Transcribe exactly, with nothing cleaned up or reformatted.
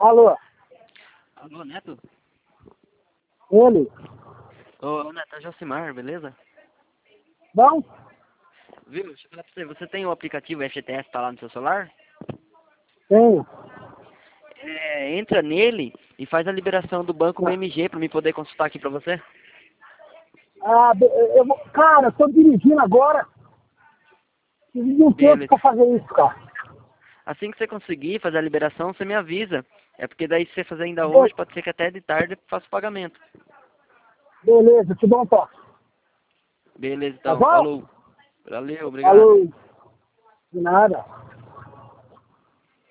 Alô? Alô, Neto? Ele? Ô, Neto, é Josimar, beleza? Bom? Viu? Deixa eu falar pra você, você tem o aplicativo F G T S, tá lá no seu celular? Tenho. É, entra nele e faz a liberação do banco B M G pra mim poder consultar aqui pra você. Ah, be- eu vou... Cara, eu tô dirigindo agora. Preciso de um tempo Beleza. pra fazer isso, cara. Assim que você conseguir fazer a liberação, você me avisa. É porque daí se você fazer ainda Be- hoje, pode ser que até de tarde eu faça o pagamento. Beleza, eu te dou um toque. Beleza, Tá então. bom? Falou. Valeu, obrigado. Falou. De nada.